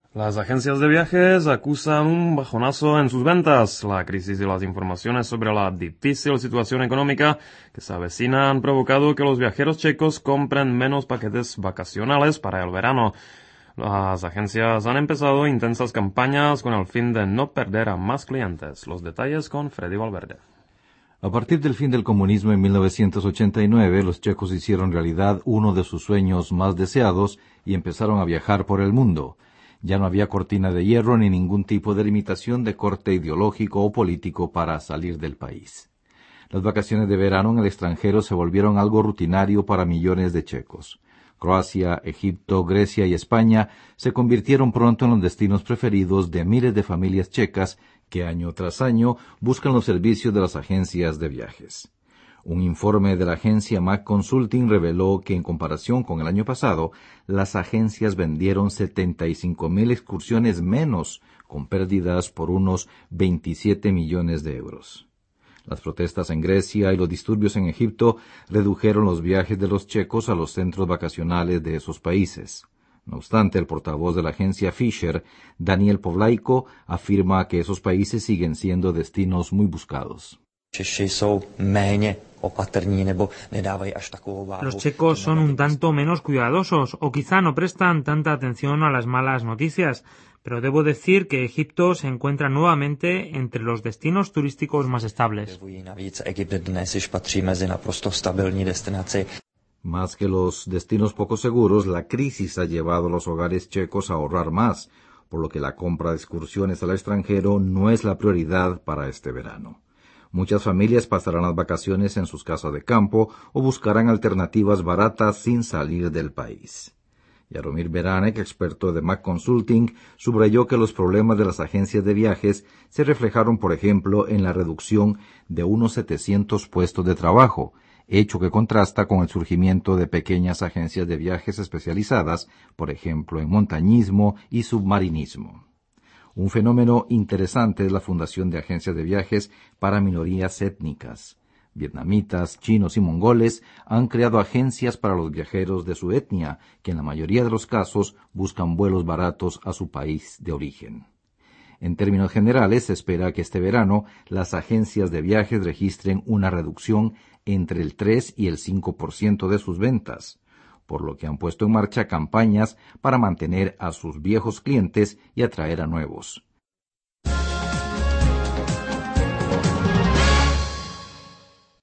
Las agencias de viajes acusan un bajonazo en sus ventas. La crisis y las informaciones sobre la difícil situación económica que se avecina han provocado que los viajeros checos compren menos paquetes vacacionales para el verano. Las agencias han empezado intensas campañas con el fin de no perder a más clientes. Los detalles con Freddy Valverde. A partir del fin del comunismo en 1989, los checos hicieron realidad uno de sus sueños más deseados y empezaron a viajar por el mundo. Ya no había cortina de hierro ni ningún tipo de limitación de corte ideológico o político para salir del país. Las vacaciones de verano en el extranjero se volvieron algo rutinario para millones de checos. Croacia, Egipto, Grecia y España se convirtieron pronto en los destinos preferidos de miles de familias checas que año tras año buscan los servicios de las agencias de viajes. Un informe de la agencia Mac Consulting reveló que en comparación con el año pasado, las agencias vendieron 75,000 excursiones menos, con pérdidas por unos 27 millones de euros. Las protestas en Grecia y los disturbios en Egipto redujeron los viajes de los checos a los centros vacacionales de esos países. No obstante, el portavoz de la agencia Fisher, Daniel Povlaico, afirma que esos países siguen siendo destinos muy buscados. Los checos son un tanto menos cuidadosos o quizá no prestan tanta atención a las malas noticias, pero debo decir que Egipto se encuentra nuevamente entre los destinos turísticos más estables. Más que los destinos poco seguros, la crisis ha llevado a los hogares checos a ahorrar más, por lo que la compra de excursiones al extranjero no es la prioridad para este verano. Muchas familias pasarán las vacaciones en sus casas de campo o buscarán alternativas baratas sin salir del país. Jaromír Beranek, experto de Mac Consulting, subrayó que los problemas de las agencias de viajes se reflejaron, por ejemplo, en la reducción de unos 700 puestos de trabajo, hecho que contrasta con el surgimiento de pequeñas agencias de viajes especializadas, por ejemplo, en montañismo y submarinismo. Un fenómeno interesante es la fundación de agencias de viajes para minorías étnicas. Vietnamitas, chinos y mongoles han creado agencias para los viajeros de su etnia, que en la mayoría de los casos buscan vuelos baratos a su país de origen. En términos generales, se espera que este verano las agencias de viajes registren una reducción entre el 3 y el 5% de sus ventas, por lo que han puesto en marcha campañas para mantener a sus viejos clientes y atraer a nuevos.